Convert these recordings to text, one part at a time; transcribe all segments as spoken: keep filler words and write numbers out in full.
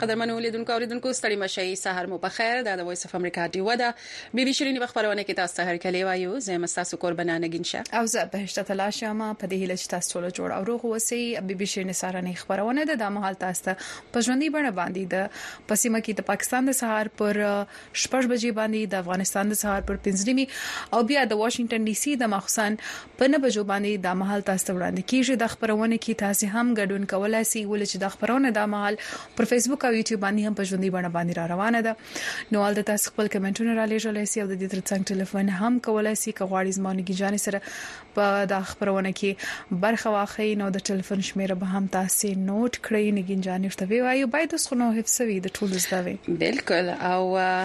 قدرمنو لیدونکو اوریدونکو ستړي مشي سحر مو په خیر د وایس اف امریکا دی ودا بي بي شيرين خبرونه کې تاسو هر کله وایو زه مستاسو قربانانه گینشه او زه بهشته تلاشه ما په دې هیله چې تاسو ټول جوړ او روغ وسی بي بي شيرين سره نه خبرونه ده د مهال تاسو په ژوندۍ بڼه باندې د پسیمه کې د پاکستان د سحر پر شپږ بجې باندې د افغانستان د سحر پر پنځه نیمه او بیا د واشنگټن ډي سي د مخصن په نه بجو باندې د مهال تاسو وړاندې کیږي د خبرونه کې تاسو هم ګډون کولای شئ ول چې د خبرونه د مهال پر فیسبوک او یوټیوب باندې هم په ژوندۍ بڼه باندې را روانه ده نو ول د تاسو خپل کمنټونه را لېږلای شئ او د دې ترڅنګ ټلیفون هم کولای شئ کغواړي زمونږ جانې سره په د خبرونه کې برخه واخلئ نو د ټلیفون شمیره به هم تاسو نوٹ کړئ نګین جانې ورته وایو باید اوس خو نو حفظوي د ټول زدوي بالکل او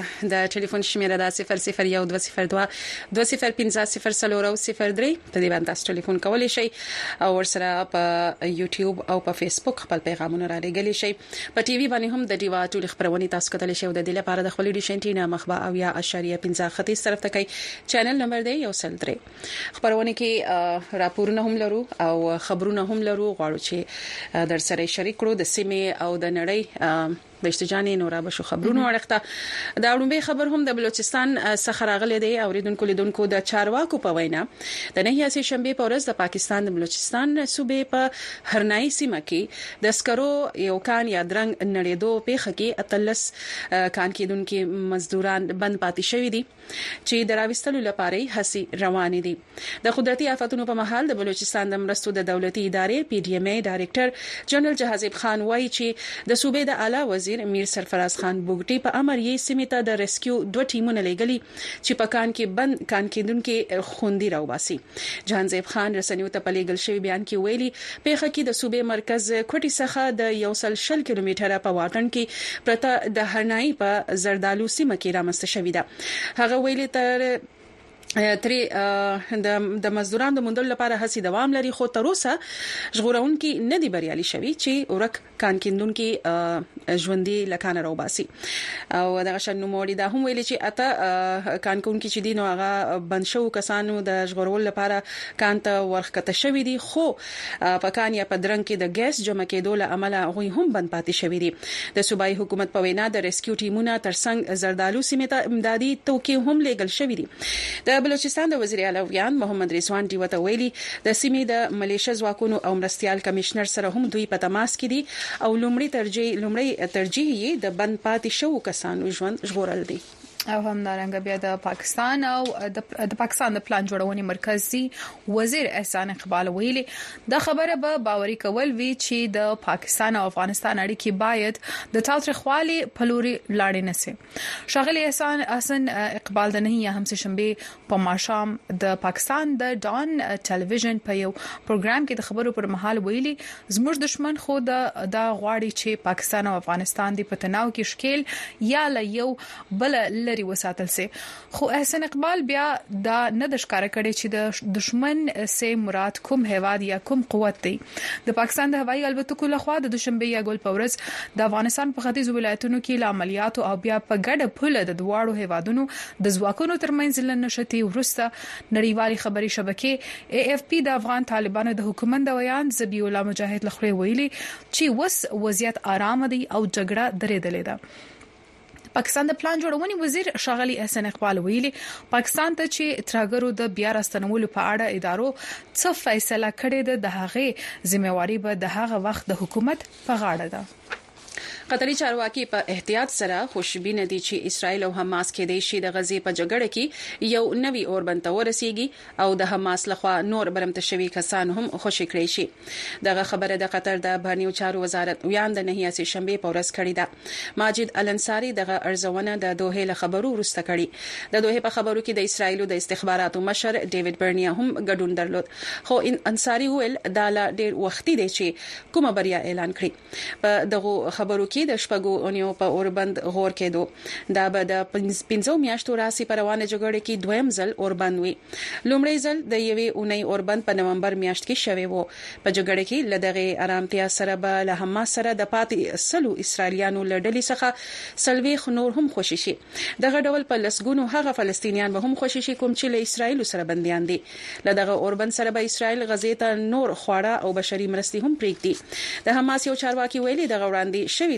د ټلیفون شمیره د صفر صفر یو دوه صفر دوه دوه صفر پنځه صفر څلور او صفر درې په دې باندې تاسو ټلیفون کولای شئ او ورسره په یوټیوب او په فیسبوک خپل پیغامونه را لګلی شئ په ټي وي باندې هم د ډیوا ټول خبرونه تاسو کتلی شئ د دې لپاره د خپل ډیشنټینا مخبا او یا اشاریه پنځه خطي طرف ته کوي چینل نمبر دی یو سل درې خبرونه کې راپورونه هم لرو او خبرونه هم لرو غواړو چې در سره شریک کړو د سیمه او د نړۍ بشتجاني نورا بشو خبرونه ورخته دا وړاندې خبر هم د بلوچستان څخه راغلي دی اوریدونکو لیدونکو د چارواکو په وینا د نهي اسې شنبه په ورځ د پاکستان د بلوچستان صوبې په هرنای سیمه کې د سکرو یو کان یا درنګ نړیدو په خکې اتلس کان کېدونکو مزدوران بند پاتې شوی دي چې دراوستلو لپاره هسي روان دي د قدرتي آفاتونو په محل د بلوچستان د مرستو د دولتي ادارې پی ډی ایم ای ډایریکټر جنرال جهازیب خان وایي چې د صوبې د اعلی وزیر امیر سرفراز خان بوګټي په امر یې سیمه ته د ریسکیو دوه ټیمونه لګلي چې په کان کې بند کان کېدونکو خوندي راوباسي جهانزیب خان رسنیو ته په لګل شوی بیان کې ویلي په خکې د صوبې مرکز کوټي څخه د یو سل شل کیلومتره په واټن کې پرته د هرنای په زردالو سیمه کې رامنځته شوې ده هغه ویلي تر ترې د د مزدورانو د مندل لپاره هڅې دوام لري خو تر اوسه ژغورونکو نه دی بریالي شوی چې ورک کان کیندونکو ژوندۍ لکانه راوباسي او دغه شنو موري دا هم ویلي چې اته کان کونکو چې دینو هغه بنشو کسانو د ژغورول لپاره کان ته ورخته شوی دي خو په کان یا په درنګ کې د ګیس جمع کېدو له عمله غوي هم بند پاتې شوی دي د صوبایي حکومت په وینا د ریسکیو ټیمونه ترڅنګ زردالو سیمه ته امدادي توکي هم لګل شوی دي د بلوچستان د وزیر اعلی ویان محمد رضوان دی وته ویلي د سیمې د ملیشیا ځواکونو او مرستيال کمشنر سره هم دوی په تماس کې دي او لومړی ترجیح لومړی ترجیح یې د بند پاتې شو کسانو ژوند ژغورل دي او هم دارنګ بیا د پاکستان او د پاکستان د پلان جوړونې مرکزی وزیر احسان اقبال ویلي د خبره به باوري کول وی چې د پاکستان او افغانستان اړیکې باید د تاوتریخوالي په لوري لاړې نشي شاغلی احسان حسن اقبال د نه هم شنبه په ماشام د پاکستان د ډان ټلویزیون په یو پروګرام کې د خبرو پر مهال ویلي زموږ دشمن خو د د غواړي چې پاکستان او افغانستان د پتناو کې شکیل یا ل یو بل وساتل سي خو احسان اقبال بیا دا نه د ښکارا کړي چې د دشمن سه مراد کوم هواد یا کوم قوت دی د پاکستان د هوایي الوتکو لخوا د دوشنبه یا ګول پورز د افغانستان په ختیځ ولایتونو کې ل عملیاتو او بیا په ګډه پوله د دواړو هوادونو د ځواکونو ترمنځ لنشتي ورسته نړیوالي خبري شبکې اي اف پی د افغان طالبانو د حکومت د ویان زبی الله مجاهد لخوا ویلي چې وس وضعیت آرام دي او جګړه درېدلې ده پاکستان د پلان جوړونې وزیر شاغلی احسان اقبال ویلي پاکستان ته چې ترګرو د بیا راستنولو په اړه ادارو څه فیصله کړې ده د هغه ذمہواری به د هغه وخت د حکومت په غاړه ده قطري چارواکي په احتیاط سره خوشبینه دي چې اسرائیل او حماس کې د شي د غزي په جګړه کې یو نوي اوربند ته ورسیږي او د حماس لخوا نور برمته شوی کسان هم خوشی کړی شي دغه خبره د قطر د بهرنیو چارو وزارت ویان د نهي اسې شنبه په ورځ کړی ده ماجد الانصاری دغه ارزونه د دوه له خبرو ورسته کړی د دوه په خبرو کې د اسرائیل د استخباراتو مشر ډیوډ برنیا هم ګډون درلود خو انصاری ویل دا لا ډیر وختي دی چې کومه بریا اعلان کړي په دغه خبرو کې د شپږو اونیو په اوربند غور کېدو دا به د پنځو میاشتو راسي پر روانه جګړه کې دویم ځل اوربند وي لومړی ځل د یوې اونۍ اوربند په نومبر میاشت کې شوی وو په جګړه کې لدغه آرامتیا سره به له حماس سره د پاتې سلو اسرایلیانو لړلې څخه سلويخ نور هم خوشی شي دغه ډول په لسګونو هغه فلسطینیان به هم خوشی شي کوم چې له اسرایل سره بنديان دي لدغه اوربند سره به اسرایل غزې ته نور خواړه او بشري مرستي هم پریږدي د حماس یو چارواکي ویلي د غوړاندې شوی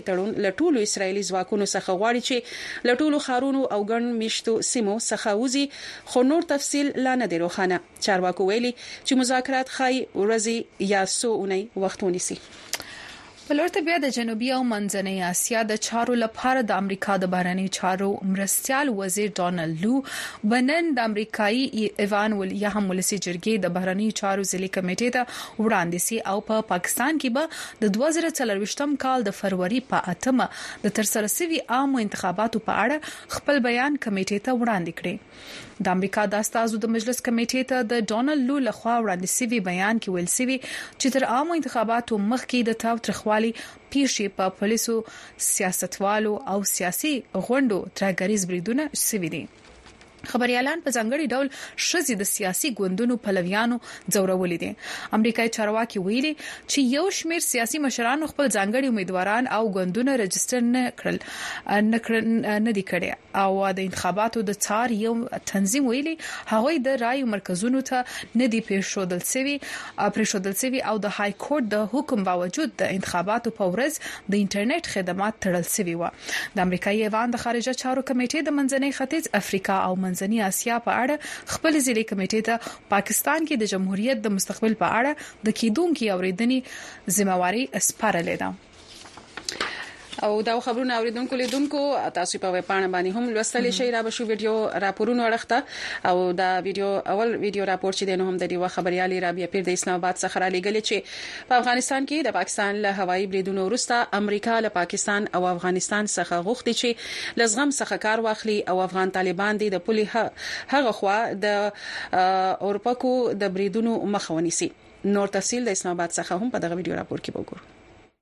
تړون لټولو اسرایلی ځواکونو څخه غواړي چې لټولو خارونو او ګڼ میشتو سیمو څخه وزي، خو نور تفصیل لا نه دی روښانه. چارواکو ویلي چې مذاکرات خای ورځي یا څو اونۍ وخت ونیسي. بلورته بیا د جنوبي او منځنۍ اسیا د چارو لپاره د امریکا د بهرنی چارو مرستيال وزیر ډونالد لو بنن د امریکایي ایوان ول یا هم ولسی جرګې د بهرنی چارو ځلې کمیټې ته وړاندې سي او په پا پاکستان کې به د دوه زره څلرويشتم کال د فروری په اتمه د ترسره شوی عام انتخاباتو په اړه خپل بیان کمیټې ته وړاندې کړي. د امریکا د استازو د مجلس کمیټې ته د ډونالد لو لخوا وړاندې شوی بیان کې ویل شوی چې تر عام انتخاباتو مخکې د تاوتریخوالي پیښې په پولیسو، سیاستوالو او سیاسي غونډو ترګریز بریدونه شوي دي. خبريالان په ځانګړي ډول شذې د سیاسي ګوندونو پلویانو ځورولې دي. امریکایي چارواکي ویلي چې یو شمېر سیاسي مشران خپل ځانګړي امیدواران او ګوندونه رجستر نه کړل نه کړل نه دي کړي او د انتخاباتو د څار یو تنظیم ویلي هغه د رای مرکزونو ته نه دي پېښودل سوي پېښودل سوي او د های کورټ د حکم باوجود د انتخاباتو په ورځ د انټرنیټ خدمات تړل سوي و. د امریکایي ایوان د خارجه چارو کمیټې د منځنۍ ختیځ افریقا او منځنۍ اسیا په اړه خپل ځلې کمیټې ته پاکستان کې د جمهوریت د مستقبل په اړه د کیدونکو اوریدنې ذمہواری سپارلې ده. او دا خبرونه اوریدونکو لیدونکو تاسو په وپاڼه باندې هم لوستلی شئ. را به شو ویډیو راپورونه ورخته او دا ویډیو اول ویډیو راپور چې د نوم د دیو خبريالي رابعه پیر د اسلام آباد څخه را لګل چې په افغانستان کې د پاکستان له هوایي بریدونو وروسته امریکا له پاکستان او افغانستان څخه غوښتي چې لزغم څخه کار واخلي او افغان طالبان د پولي هغه خوا د اورپکو د بریدونو مخه ونیسي. نور تفصیل د اسلام آباد څخه هم په دغه ویډیو راپور کې وګورئ.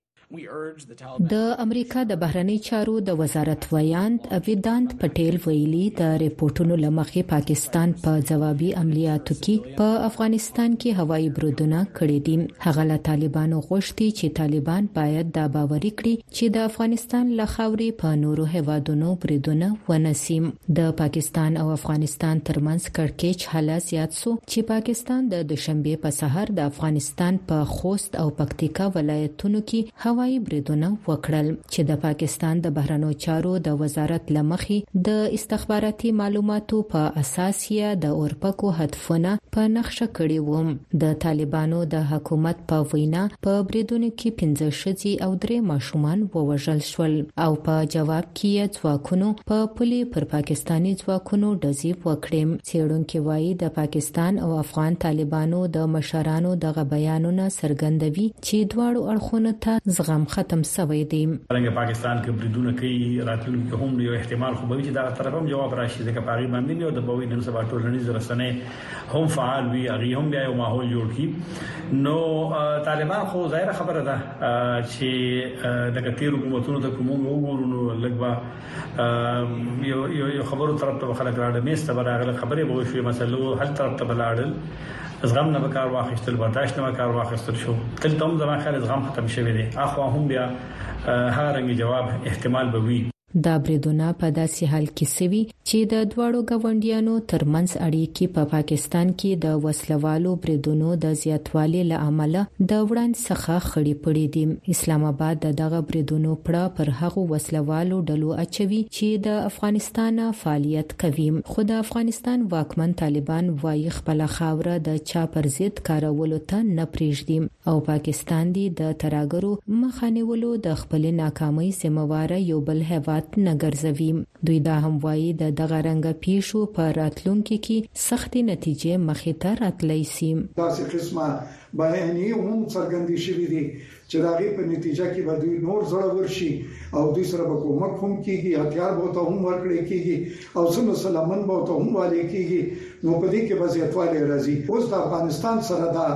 د امریکا د بهرنی چارو د وزارت ویاند ویدانت پټیل ویلي د ریپورتونو لمخې پاکستان په جوابي عملیاتو کې په افغانستان کې هوایي بریدونه کړي دي. هغه له طالبانو غوښتي چې طالبان باید دا باوري کړي چې د افغانستان له خاورې په نورو هیوادونو بریدونه ونسي. د پاکستان او افغانستان ترمنځ کړکېچ حاله زیات سو چې پاکستان د دوشنبه په سحر د افغانستان په خوست او پکتیکا ولایتونو کې هوایي بریدونه وکړل چې د پاکستان د بهرنیو چارو د وزارت لمخې د استخباراتي معلوماتو په اساس یې د اورپکو هدفونه په نقشه کړي وو. د طالبانو د حکومت په وینا په بریدونو کې پنځه ښځې او درې ماشومان ووژل شول او په جواب کې ځواکونو په پولي پر پاکستاني ځواکونو ډزې وکړې. څېړونکو وایي د پاکستان او افغان طالبانو د مشرانو دغه بیانونه څرګندوي چې دواړو اړخونو ته زغم ختم شوی دی. څنګه پاکستان کې بریدونه کوي راتلونکي هم یو احتمال خو به چې دا طرف هم جواب راشي ځکه پاغي باندې یو د بوي نن سبا ټولنیز رسنۍ هم فعال وي هغه هم بیا یو ماحول جوړ کړي. نو طالبان خو ظاهر خبره ده چې د کثیر حکومتونو ته کوم وګورو نو لګبا یو یو خبرو طرف ته خلک راځي مېسته براغله خبره به شوي مسلو هل طرف ته بلاړل زغم نه کار واخیستل برداشت نه کار واخیستل شو تل تم زما خیال زغم ختم شوی دی اخو هم بیا هغه رنګ جواب احتمال به وي. دا بریدونه په داسې حال کې سوي چې د دواړو ګاونډیانو ترمنځ اړیکې په پا پاکستان کې د وسلوالو بریدونو د زیاتوالي له امله د وړاندې څخه خړې پړې دي. اسلام آباد دغه بریدونو پړه پر هغو وسلوالو ډلو اچوي چې د افغانستان فعالیت کوي. خو د افغانستان واکمن طالبان وايي خپل خاوره د چا پر ضد کارولو ته نه پریږدي او پاکستان دی د تراګرو مخانیولو د خپل ناکامۍ ذمہوار یو بل هیواد نه ګرځوي. دوی دا هم وایي د دغه رنګ پیښو په راتلونکو کې سختي نتیجې مخې ته راتلی شي. داسې قسمه بیانیې هم څرګندې شوې دي چې دا غي په نتیجه کې به دوی نور زړه ورشي او دوی سره به کومک هم کیږي هتیار به ته هم ورکړي کیږي او سم سلامن به ته هم والي کیږي. نو په دې کې به زیاتوالی راځي. اوس د افغانستان سره دا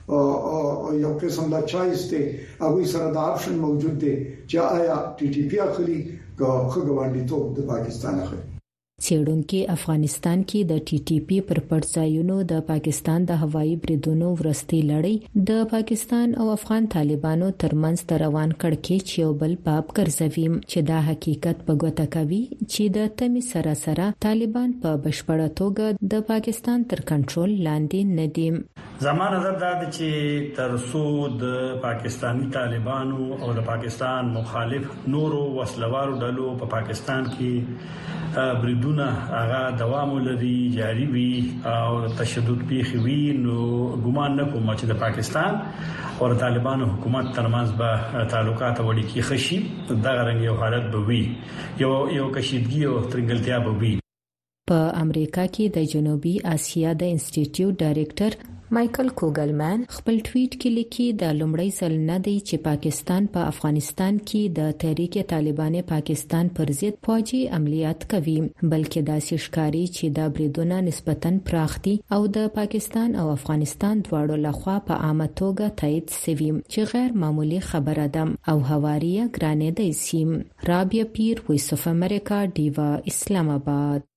یو قسم لا چایس دی او سره دا آپشن موجود دی چې آیا ټي ټي پی اخلي که خګوانډي ته د پاکستان اخلي. څېړونکو افغانستان کې د ټي ټي پی پر پړځایونو د پاکستان د هوایي بریدونو ورستي لړۍ د پاکستان او افغان طالبانو ترمنځ روان کړکېچ یو بل باب ګرځوي چې دا حقیقت په ګوته کوي چې د تمی سره سره طالبان په بشپړه توګه د پاکستان تر کنټرول لاندې نه دي. زموږ نظر دا دی چې تر څو د پاکستانی طالبانو او د پاکستان مخالف نورو وسلوارو ډلو په پاکستان کې بریدونه هغه دوام لري جاری وي او تشدد پیښ وي نو ګمان نه کوم چې د پاکستان او د طالبانو حکومت ترمنځ به تعلقات وړي کې خشي دا غرنګ یو حالت به وي یو یو کشیدګي او ترنګلتیا به وي. په امریکا کې د جنوبي اسیا د انسټیټیوټ ډایریکټر مايكل کوګلمن خپل ټویټ کې لیکي د لومړی ځل نه دی چې پاکستان په افغانستان کې د تحریک طالبان پاکستان پر ضد فوجي عملیات کوي بلکې دا سشکاري چې د بریدونو نسبتاً پراخ دي او د پاکستان او افغانستان دواړو لخوا په عامه توګه تایید شوی چې غیر معمولی خبره ده او هواریه ګرانې دی سیم. رابعه پیر، وایس اف امریکا، ډیوا، اسلام آباد.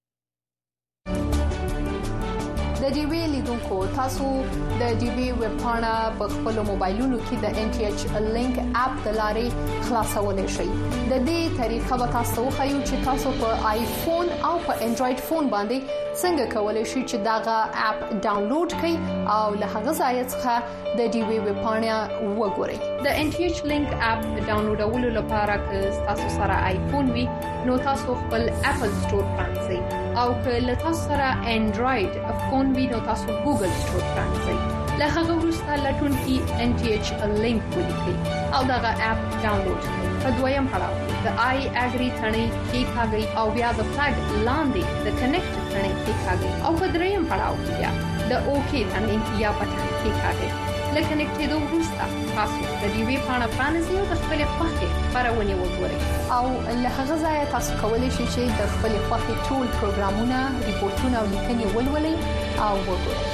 د ډي وی لیدونکو تاسو د ډي وی ویب پاڼه په خپل موبایلونو کې د ان ټي ایچ لینک اپ د لارې خلاصولای شئ. د دې طریقه به تاسو خو چې تاسو په آیفون او په انډراید فون باندې څنګه کولای شئ چې داغه اپ ډاونلوډ کړئ او له هغه ځای څخه د ډي وی ویب پاڼه وګورئ. د ان ټي ایچ لینک اپ ډاونلوډولو لپاره که تاسو سره آیفون وي نو تاسو خپل اپل سٹور پرانځئ او که له تاسو سره انډراید فون وي نو تاسو ګوګل سٹور پرانځئ. له هغه وروسته لټون کې ان ټي ایچ لینک ولیکئ او دغه اپ ډاونلوډ کړئ. په دویم پړاو د آی اګری ثنې کې کاږي او بیا د فلګ لاندې د کنیکټ ثنې کې کاږي او په دریم پړاو کې بیا د اوکی ثنې یا بټن کې کاږي. لکه کنیکټ دوه وروسته تاسو د ډي وی پاڼه پرانځئ او د خپل خوښې خبرونه وګورئ او له هغه ځای تاسو کولی شئ چې د خپل خوښې ټول پروګرامونه، ریپورتونه او لیکنې ولولئ او وګورئ.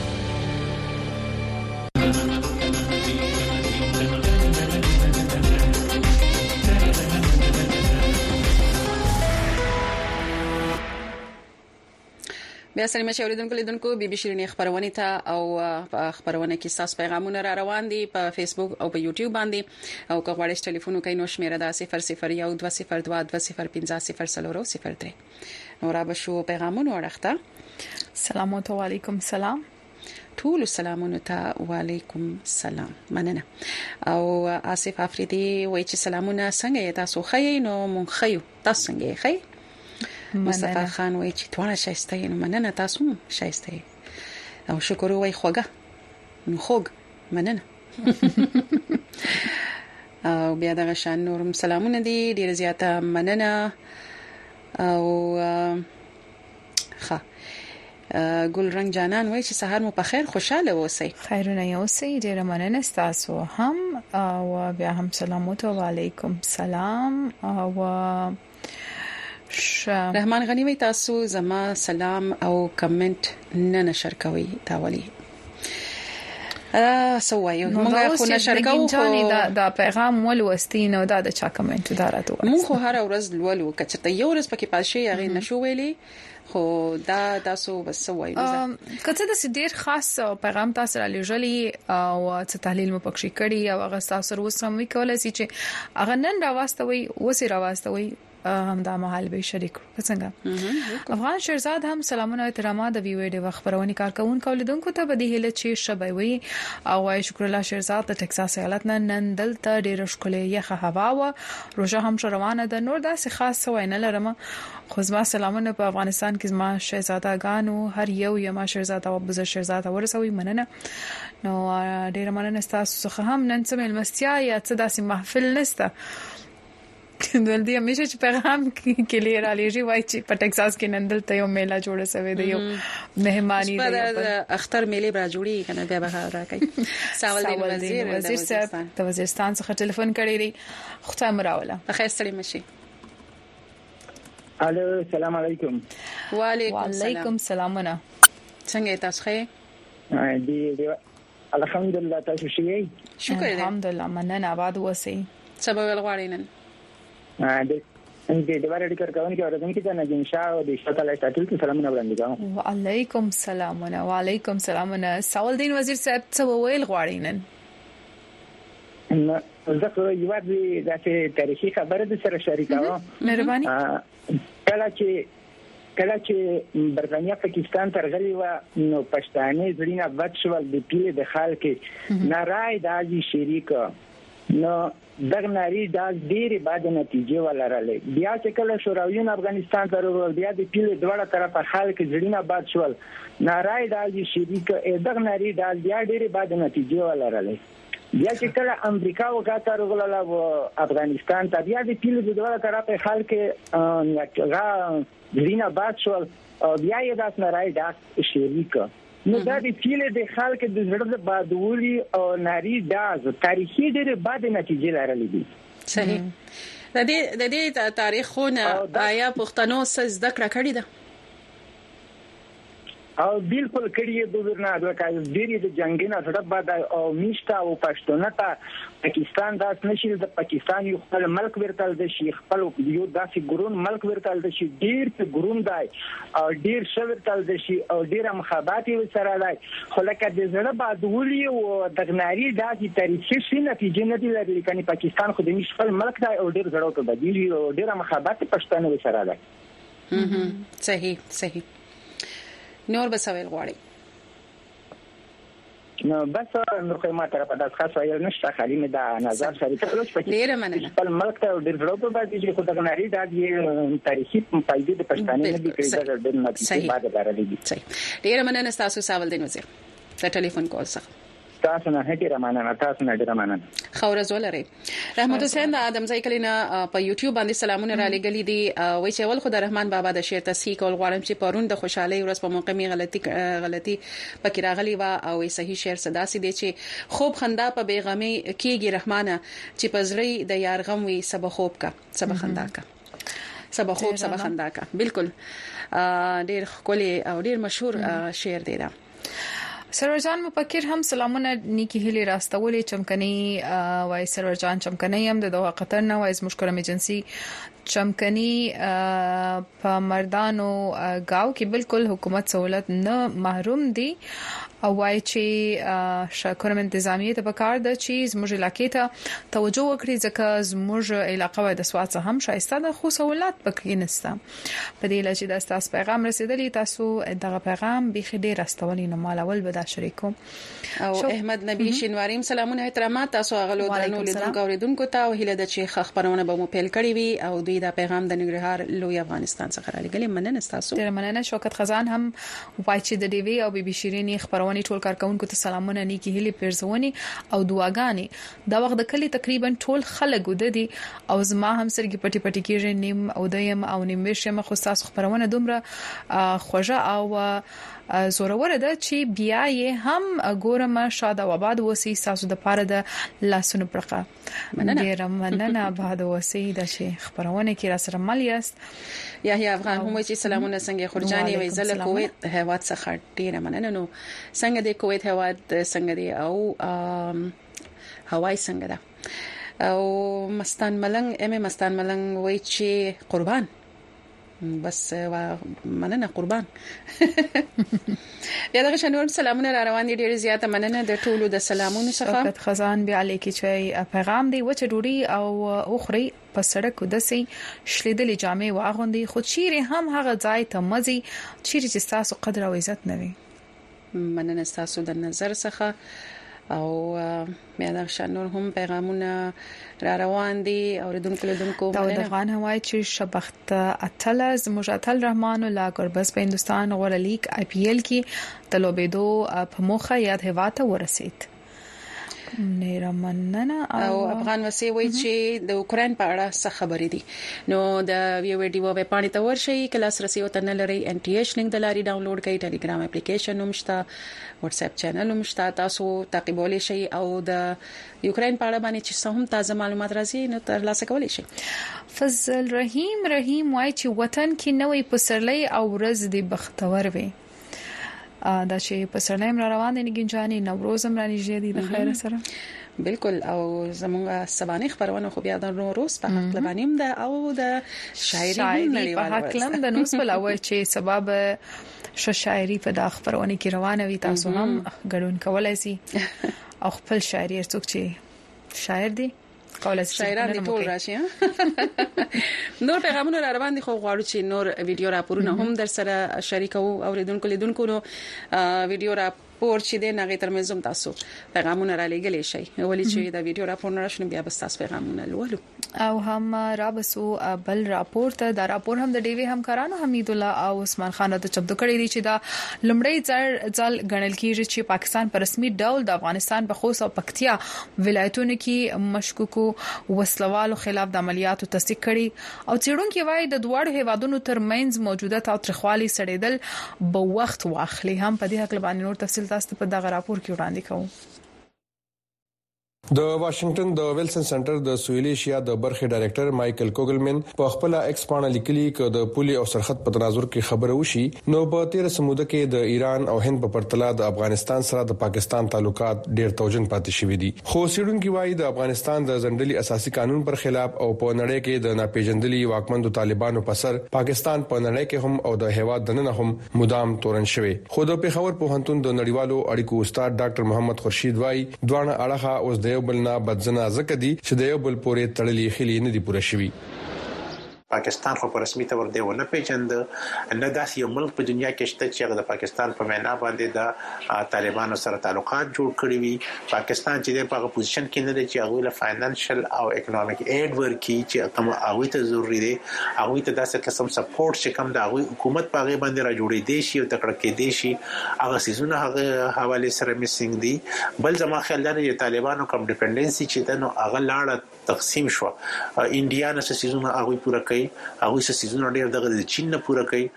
بیا سره مې اوریدونکو لیدونکو بي بي شيرين خبرونه ته او خبرونه کې تاسو پیغامونه را روان دي په فیسبوک او په یوټیوب باندې او که غواړئ ټلیفون وکړئ نو شمیره ده صفر صفر یو دوه صفر دوه دوه صفر پنځه صفر صفر صفر درې. نو را بشو پیغامونه ورخته. سلام علیکم. سلام ټول سلامونه ته وعلیکم سلام مننه. او آصف افریدي وایي چې سلامونه څنګه تاسو خې نو مونږ خيو تاسو څنګه خې. مصطفی خان وایي چې ټول شایسته نو مننه تاسو شایسته او شکر وایي خوګه نو خوګ مننه. او بیا دغه شان نورم سلامونه دي ډیر زیاته مننه. او ښه ګل رنگ جانان وایي چې سحر مو په خیر خوشاله اوسئ. خیرونه اوسئ. ډیر مننه تاسو هم او بیا هم سلامات و علیکم سلام. او رحمان غنی وی تاسو زما سلام او کمنټ نه نشر کوي دا ولي ا سوایو موږ خو نشر کوو دا دا پیغام ولوستي نو دا د چا کمنټ دا راته موږ خو هر ورځ لولو کچته یو ورځ پکې پاتشي هغه نشو ویلي خو دا تاسو بس سوایو کته د ډیر خاص پیغام تاسو را لېږلي او څه تحلیل مو پکې کړی او هغه تاسو وسم وی کولای شي چې هغه نن راوستوي وسی راوستوي هم دا محل به شریک څنګه. افغان شهرزاد هم سلامونه او احترامات د ویو د خبرونې کارکونکو لیدونکو ته به د هله چې شبي وي او شکر الله شهرزاد د ټکساس ایالت نن دلته ډیر ښکلې یخه هوا او روزه هم روانه ده. نور داسې خاص وای نه لرم خو زما سلامونه په افغانستان کې زما شهزادګانو هر یو یما شهزاده او بزر شهزاده ورسوي مننه. نو ډیر مننه تاسو څخه هم نن سم المستیا یا څه داسې محفل نسته ول دي همیشه چې پیغام کې لري را لېږي وای چې په ټکساس کې نندل ته یو میلا جوړه سوي دی یو مهماني دی په اختر میلې برا جوړي کنه بیا به راکې. ساول وزیر وزیر صاحب د وزیرستان څخه ټلیفون کړی دی خدای مراوله خیر ستړي مشي. الو السلام علیکم. وعلیکم سلامونه. څنګه تاسو ښه دی دی الحمدلله تاسو ښه شکر الحمدلله مننه آباد اوسئ. سبا ولغواړئ نن د دې د واره ډیکر کاونکي اورېدونکو ته نجم شاه او د شاه تعالی تعالی ته سلامونه وړاندې کوم. وعلیکم سلامونه. وعلیکم سلامونه. سوالدین وزیر صاحب څه ویل غواړئ نن؟ نو زه خو یو ځای د تاریخي خبره د سره شریکوم. مهرباني. کله چې کله چې برتانیا پاکستان ته راغلی و نو پښتانه ځینې بد شول د پیله د خال کې نارای دازي شریک نو دغه ناری د ډېری بعد نتیجې ولرلې بیا چې کله شورویون افغانستان ته ورغل بیا د پیله دواړه طرفه خال کې ځینې بد شول نارای دازي شریک دغه ناری د بیا ډېری بعد نتیجې ولرلې بیا چې کله امریکا وکړه ورغله او افغانستان ته بیا د پیله دواړه طرفه خال کې هغه ځینې بد شول بیا یې داس نارای داس شریک نو دا د پیله د خلک د زړه بادولي او ناری داز تاریخي ډېر بد نتیجې لرلې دي صحیح د دې د دې تاریخونه آیا پښتنو څه زده کړه کړې ده او بالکل کړي د ورنه د ډېری د جنگینه سره بعد او میشتا او پښتون ته پاکستان داس نشي د پاکستان یو خپل ملک ورتل د شي خپل یو داسې ګرون ملک ورتل د شي ډېر په ګرون دی او ډېر شورتل د شي او ډېر مخابات سره دی خو لکه د زړه بادولي او د ناری داسې تاریخي شي نتیجه نه دی لري کني پاکستان خو د خپل ملک دی او ډېر زړه ته بدیلی او ډېر مخابات پښتون سره دی صحیح صحیح نور بسویل غواړي نو بس نو خو ما تر په داس خاصه یو نشته خالي مې دا نظر شریک کړو چې ډیره مننه خپل ملک ته ډیر ډیر په باندې چې خو دا نړۍ د تاریخي فائدې د پښتانه نه دي کړی دا ډېر نه بعد درلې صحیح ډیره مننه تاسو سوال دین وزیر د ټلیفون کول څخه تاسو نه هټیره مننه تاسو نه ډیره مننه خورز ولري رحمت حسین د ادم ځای کلینا په یوټیوب باندې سلامونه را لګلې دي وای چې ول خدای رحمان بابا د شعر تصحیح کول غواړم چې پرون د خوشحالي ورځ په موقع می غلطي غلطي پکې راغلی و او صحیح شعر صدا سي دي چې خوب خندا په بیغمي کیږي رحمانه چې پزړی د یار غم وي سبا خوب کا سبا خندا کا سبا خوب سبا خندا کا بالکل ډیر خولي او ډیر مشهور شعر دی دا سرور جان مفکر هم سلامونه نیکی هلي راستولې چمکني وای سرور جان چمکني هم د دوه قطر نه وای مشکرم ایجنسی چمکني په مردانو گاو کې بالکل حکومت سہولت نه محروم دي او وای چې شکرم انتظامیه ته پکار د چیز موږ علاقې ته توجه وکړي ځکه زموږ علاقې د سواد هم شایسته د خو سہولت پکې نشته په دې لږ د تاسو پیغام رسیدلی تاسو دغه پیغام به خډې راستولې نو مالول به دا شریکو او احمد نبی شینواریم سلامونه احترامات تاسو غلو درنو لیدونکو اوریدونکو ته وهله د چې خبرونه به مو پیل کړی وي او دوی دا پیغام د نګرهار لوی افغانستان څخه را لګلې مننه تاسو ډیر مننه شوکت خزان هم وای چې د ډي وی او بي بي شيريني خبرونه ټول کارکونکو ته سلامونه نیکی هلي پیرزونی او دعاګانې دا وخت د کلی تقریبا ټول خلک ود دي او زما هم سرګي پټي پټي کېږي نیم او دیم او نیم شمه خو تاسو خبرونه دومره خوږه او زورور ده چې بیا یې هم ګورم شاده و آباد وسی تاسو د پاره د لاسونو پرخه مننه ډیر مننه بعد وسی د شي خبرونه کې را سره مل یاست یحیی افغان هم چې سلامونه څنګه خورجاني وای زله کویت هواد څخه ډیر مننه نو څنګه د کویت هواد څنګه دی او هوای څنګه ده او مستان ملنګ ام مستان ملنګ وای چې قربان بس مننه قربان یا دغه شنور سلامونه را روان دي ډیر زیاته مننه د ټولو د سلامونو څخه فقط خزان بیا لیکي چې پیغام دی وچ ډوډۍ او اخري په سړک ودسي شلیدلې جامې واغوندي خو چیرې هم هغه ځای ته مزي چیرې چې تاسو قدر او عزت نه وي مننه تاسو د نظر څخه او بیا د شنور هم پیغامونه را روان دي او ردونکو ردونکو مننه د افغان هوای چې شبخت اتل زموږ اتل رحمان الله قربس په هندستان غوړه لیگ آی پی ایل کې تلوبېدو په موخه یاد هواته ورسید نه مننه او افغان وسی وای چې د اوکرين په اړه څه خبرې دي نو د ویو ویډیو په پانی ته ورشي کلاس رسي او تنه لري ان ټي ایچ لینک د لاري ډاونلوډ کړئ ټلګرام اپلیکیشن هم شته واتس اپ چینل هم شته تاسو تعقیبولای شئ او د یوکرين په اړه باندې چې څه هم تازه معلومات راځي نو ترلاسه کولای شئ فضل رحیم رحیم وای چې وطن کې نوې پسرلی او ورځ دی بختور وي دا چې په سرنیم را روان دي نګنجاني نوروز هم را نږدې دي د خیر سره بالکل او زموږ سبانه خبرونه خو بیا د نوروز په حق لبانیم ده او د شاعري په حق لم د نوس په لور چې سبب ش شاعري په د خبرونه کې روانه وي تاسو هم ګډون کولای شئ او خپل شاعري څوک چې شاعر دي کولای شاعران دي ټول راشي نور پیغامونه را روان دي خو غواړو چې نور ویډیو راپورونه هم در سره شریکو اوریدونکو لیدونکو نو ویډیو را پور چې د نغې ترمنځ هم تاسو پیغامونه را لګلې شي ولې چې دا ویډیو راپور نه راشنه بیا بس تاسو پیغامونه لولو او هم را بسو بل راپور ته دا راپور هم د ډیوی همکارانو حمید الله او عثمان خان ته چبدو کړی دی چې دا لمړی ځل غنل کیږي چې پاکستان په رسمي ډول د افغانستان په خوست او پکتیا ولایتونو کې مشکوکو وسلوالو خلاف د عملیاتو تصدیق کړي او چېرونکو وايي د دوړ هیوادونو ترمنځ موجوده تاوتریخوالي سړېدل به وخت واخلي هم په دې حق باندې نور تفصیل تاسو په دغه راپور کې وړاندې کوم د واشنگټن د ویلسن سنټر د سویلي ایشیا د برخې ډایریکټر مایکل کوګلمن په خپل ایکس باندې لیکلي ک د پولي او سرحد په تناظر کې خبره وشي نو په تیر سموده کې د ایران او هند په پرتله د افغانستان سره د پاکستان تعلقات ډیر توجن پاتې شوې دي خو سیډونکو وايي د افغانستان د ځنډلي اساسي قانون پر خلاف او په نړۍ کې د ناپېژندلي واکمنو طالبانو په سر پاکستان په نړۍ کې هم او د هیواد دننه هم مدام تورن شوی خو د پیښور پوهنتون د نړیوالو اړیکو استاد ډاکټر محمد خورشید وايي دوه اړه اوس د یو بل نه بدزنه زکه دي چې د یو بل پورې تړلې خلی نه دي پوره شوی پاکستان خو په رسمي تور دی ونه پیژند نه داسې یو ملک په دنیا کې شته چې د پاکستان په معنا باندې د طالبانو سره تعلقات جوړ کړی وي پاکستان چې په پوزیشن کې نه دی چې هغه له فاینانشل او اکونومیک ایډ ورکي چې کوم هغه ته ضروری دی هغه ته داسې قسم سپورټ چې کوم د هغه حکومت په هغه باندې را جوړې دي شي او تکړه کې دي شي هغه سيزونه هغه حواله سره میسنګ دي بل زما خیال دی چې طالبانو کوم ډیپندنسي چې د نو هغه لاړه تقسیم شو انډیا نه سيزونه هغه پوره کوي هغه سيزونه ډېر دغه چین نه پوره کوي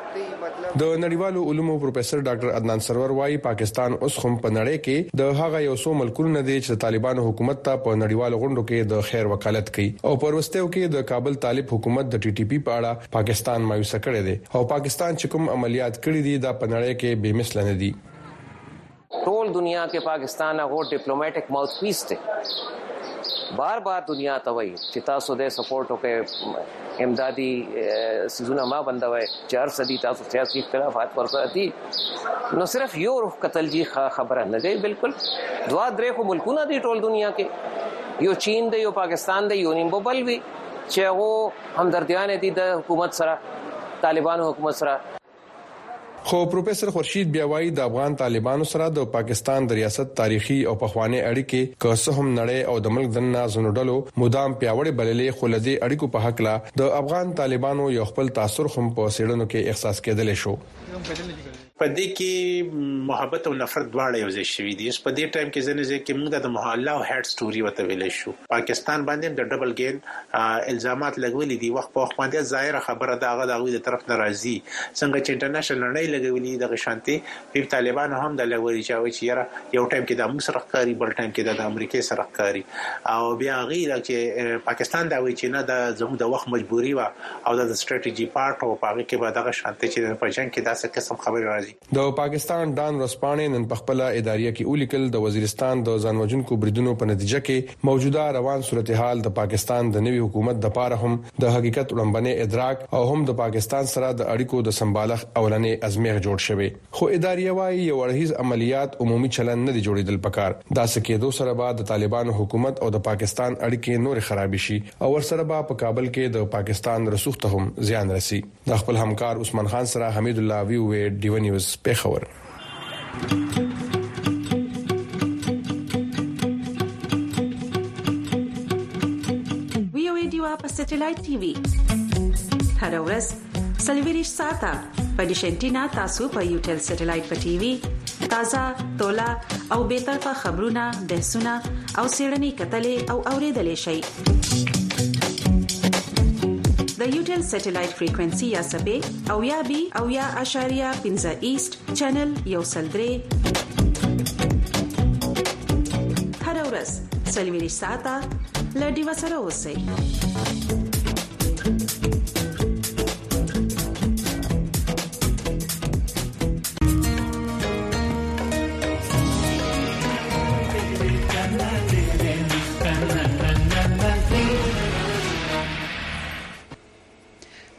د نړیوالو علومو پروفیسور ډاکټر عدنان سرور وايي پاکستان اوس هم په نړۍ کې د هغه یو څو ملکونو نه دی چې طالبانو حکومت ته په نړیوالو غونډو کې د خیر وکالت کوي او پروستیو کې د کابل طالب حکومت د ټي ټي پی په اړه پاکستان مایوس کړی دی او پاکستان چې کوم عملیات کړی دي د په نړۍ کې بے مثل نه دي ټول دنیا کې پاکستان هغه ډیپلوماټک ماوث پیس دی بار بار دنیا ته وایي چې تاسو د سپورټ وکړئ امدادي سيزونه ما بندوي چار صدي تاسو سیاسي اختلافات ورسره دي نو صرف یو روح قتل جی خبره نه دی بالکل دوا درې خو ملکونه دي ټول دنیا کې یو چین دی یو پاکستان دی یو نیمبو بل وی چې هغه همدردیان دي د حکومت سره طالبانو حکومت سره خو پروفیسور خورشید بیا وايي د افغان طالبانو سره د پاکستان د ریاست تاریخي او پخوانی اړیکې که څه هم نړۍ او د ملک دننه زنوډلو مدام پیاوړې بللې خو لدی اړیکو په حق لا د افغان طالبانو یو خپل تاثیر هم په سیډونو کې احساس کېدل شو په دې کې محبت او نفرت دواړه یو ځای شوي دي په دې ټایم کې ځنه ځکه چې موږ د محله او هډ سټوري وته ویل شو پاکستان باندې د ډبل ګین الزامات لګولې دي وخت په وخت باندې ظاهر خبره دا غو د غوي طرف ناراضي څنګه چې انټرنیشنل لړۍ لګولې د شانتي په طالبانو هم د لګولې چې یو ټایم کې د موږ سره ښکاری بل ټایم کې د امریکای سره ښکاری او بیا غیر چې پاکستان دا وی چې نه د زموږ د وخت مجبوري و او د ستراتیژي پارت او پاره کې به دغه شانتي چې په جنگ کې داسې قسم خبره راځي د پاکستان ډان رسپانې نن په خپل اداريه کې اولیکل د وزیرستان د ځانوژونکو بریدونو په نتیجه کې موجوده روان صورتحال د پاکستان د نوي حکومت د پاره هم د حقیقت وړاندې ادراک او هم د پاکستان سره د اړیکو د سمبالښت اولنې ازمیغ جوړ شوی خو اداريه وايي یو ورهیز عملیات عمومي چلن نه دی جوړیدل پکار دا سکه دوه سره بعد د طالبانو حکومت او د پاکستان اړیکې نور خراب شي او ورسره به په کابل کې د پاکستان رسوخ ته هم زیان رسي د خپل همکار عثمان خان سره حمید الله وی وی ډیو نیوز پیښور وی او ډیو په سټلایټ ټي وي هر ورځ سلویریش ساته په ډیشنټینا تاسو په یوټل سټلایټ په ټي وي تازه تولا او به طرفه خبرونه بحثونه او سیړنی کتلې او اوریدلې شي د یوټل سټلایټ فریکوئنسي یا سبې او یا بي او یا اشاریه پنځه ایست چینل یو سلدري هر ورځ سلویریش ساته لډي وسره اوسئ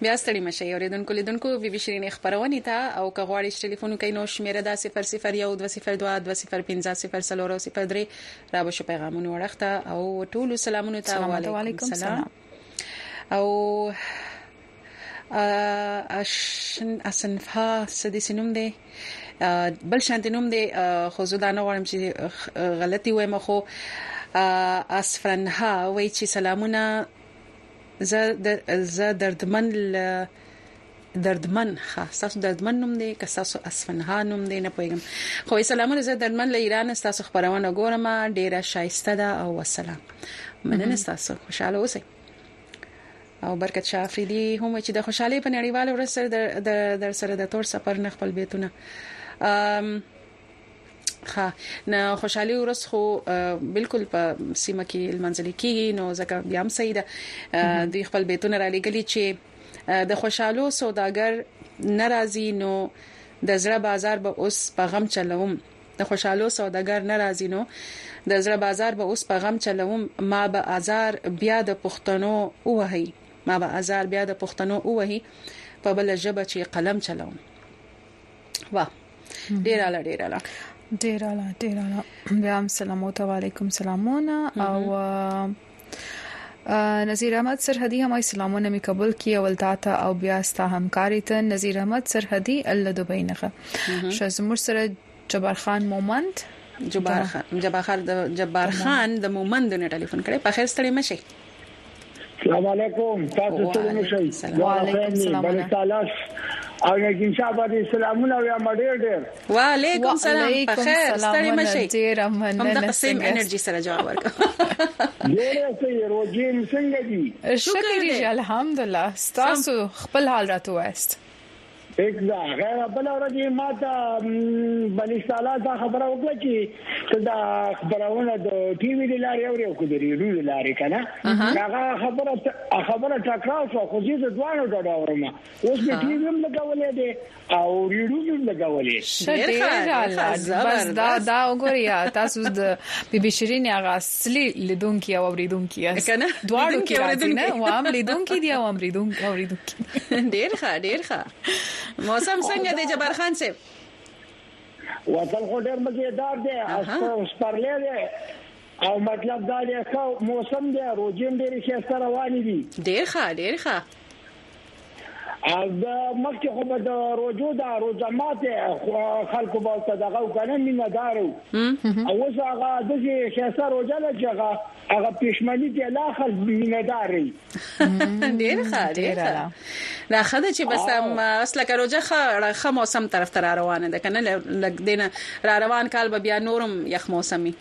بیا ستړي مشه اوریدونکو لیدونکو بي بي شيرين خبرونه ته او کغواړي ټلیفون کوي نو شمیره دا صفر صفر یو دوه صفر دوه دوه صفر پنځه صفر صفر صفر درې را به شو پیغامونه ورخته او ټول سلامونه ته وعليكم السلام او اشن اسنفها سدي سنوم دي بل شانت نوم دي خو زه دا نه غواړم چې غلطي وایم خو اسفرنها وای چې سلامونه ز ز دردمن دردمن ها تاسو دردمن نوم دی که تاسو اسفنها نوم دی نه پوهیږم خو سلامونه ز دردمن له ایران تاسو خبرونه ګورم ډیره شایسته ده او والسلام مننه تاسو خوشاله اوسئ او برکت شاه افریدي هم چې د خوشحالي په نړیواله ورځ سره د در سره د تور سفر نه خپل بیتونه ام ها نه خوشحالي ورځ خو بالکل په سیمه کې المنزلي کې نو ځکه بیا هم سیده د خپل بیتونه را لګلی چې د خوشحالو سوداګر ناراضي نو د زړه بازار به اوس په غم چلوم د خوشحالو سوداګر ناراضي نو د زړه بازار به اوس په غم چلوم ما به آزار بیا د پښتنو اوهي ما به آزار بیا د پښتنو اوهي په بل ژبه چې قلم چلوم وا ډیر اعلی ډیر اعلی ډیر اعلی ډیر اعلی بیا سلام علیکم سلامونه او نذیر احمد سرحدی هم سلامونه می قبول کی اول تاته او بیا ستا همکاری ته نذیر احمد سرحدی الله دوبه نه شزمور سره جبار خان مومند جبار خان جبار خان جبار خان د مومند نه ټلیفون کړي په خیر ستړي مشي السلام علیکم تاسو ستړي مشي وعلیکم السلام او یقین شابه سلامونه او مډیر ډیر وعلیکم السلام په خیر ستړي مشي ډیر مننه هم د سیم انرژي سره جواب ورکړه ډیر سي روجین څنګه دي شکر دې الحمدلله تاسو خپل حال راته واست اګزا غیر بل ورځې ماته بل استعلا دا خبره وکړه چې دا خبرونه د ټي وي لارې او یو کډري ریډیو لارې کنه هغه خبره خبره ټاکراو شو خو دې دوانو ډډه ورما اوس دې ټي وي هم لګولې دي او ریډیو هم لګولې بس دا دا وګوریا تاسو د بي بي شيرين هغه اصلي لیدونکو او اوریدونکو کنه دوانو کې راځي نه و ام لیدونکو دي او اوریدونکو اوریدونکو ډیر ښه ډیر ښه موسم څنګه دی جبار خان صاحب وطن خو ډېر مزیدار دی او سپارلې دی او مطلب دا دی چې موسم دی روزین ډېر ښه سره رواني دي ډېر ښه ډېر ښه او د مکه خو د روزو د روزمات خلکو په صدقه او کنه مینه دارو او اوس هغه د ښه روزاله چې هغه هغه پښمنۍ دی لا خل مینه داري ډېر ښه ډېر ښه دا خدای چې بس اصله کروجه خه موسم طرف ته روانه ده کنه لګ دینه را روان کال به بیا نورم یخ موسمي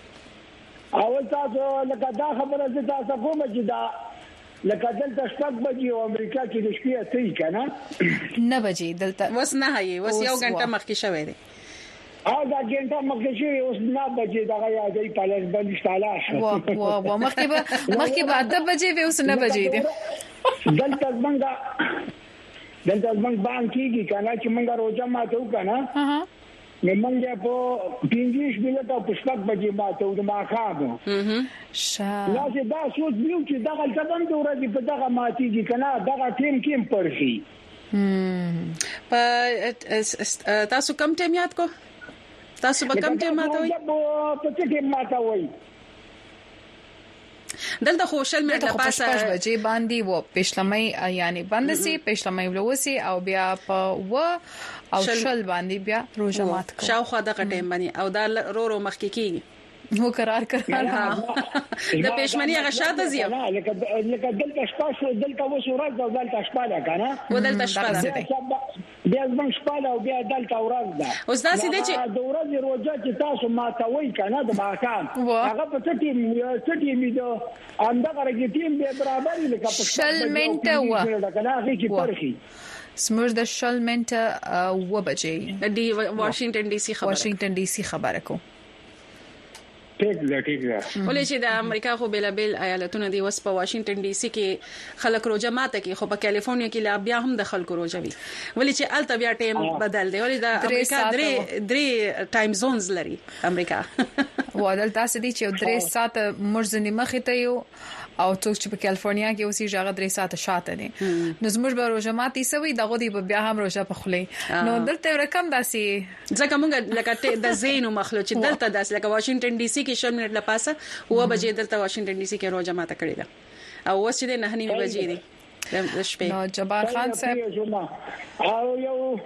او تاسو لکه دا خبره چې تاسو کوم چې دا لکه دلته شپږ بجې او امریکا کې د شپې اته کنه نه بجې دلته وس نه هي وس یو غنټه مخکې شوې ده او دا غنټه مخکې شوې اوس نه بجې دغه یادې پالیس باندې استعلا شو وا وا مخکې به مخکې به اته بجې به اوس نه بجې دي دلته څنګه دلته څنګه باندې کیږي کنه چې موږ روزه ماته وکنه ها نو موږ په پنځه ملت او پښتک بجې ماته و ما خاطر اها شا لاسه دا سوچ دیو چې دغه څنګه ورځي په دغه ماتيږي کنه دغه ټیم کې پرخي په تاسو کم ټیم یاد کو تاسو به کم ټیم ماته وي په څه کې ماته وي دلته خوشل مې د پاسه پښ بجې باندې و پښلمۍ یعنی باندې سي پښلمۍ ولوسي او بیا په و او شل باندې بیا روزه مات کو شاوخوا د غټیم باندې او دا رو رو مخکې کیږي هو قرار قرار د پښمنۍ هغه شاته زیه لکه لکه دلته شپه دلته وسورات او دلته شپه ده کنه ودلته شپه ده بیا زمون شپه او بیا دلته ورځ ده اوس دا سیده چې د ورځې روزه چې تاسو ماتوي کنه د ماکان هغه په ټی ټی می دو اندغه رګتیم به برابر لکه په شل منټه و کنه هغه کې پرخي سمر د شل منټه و بجې دی واشنگټن ډي سي خبره واشنگټن ډي سي خبره کو ټیک ده ټیک ده ولې چې د امریکا خو بل بل ایالتونو دی وس په واشنگټن ډي سي کې خلک روزه ماته کې خو په کالیفورنیا کې لا بیا هم د خلکو روزه وي ولې چې الته بیا ټیم بدل دی ولې د امریکا درې درې ټایم زونز لري امریکا ودل تاسو دي چې درې سات مرزنی مخې ته یو او څوک چې په کیلیفورنیا کې اوسې ژغه درې ساعته شاته دي نو زموږ به روزه ماتي سوي دغه دی بیا هم روزه په خله نو دلته رقم داسي ځکه موږ لکه د زینو مخلوق چې دلته داسې لکه واشنگټن ډي سي کې شل منټ لپاسه هو بجې دلته واشنگټن ډي سي کې روزه ماته کړی دا او اوس چې نه نیمه بجې دي د شپې نو جبار خان صاحب او یو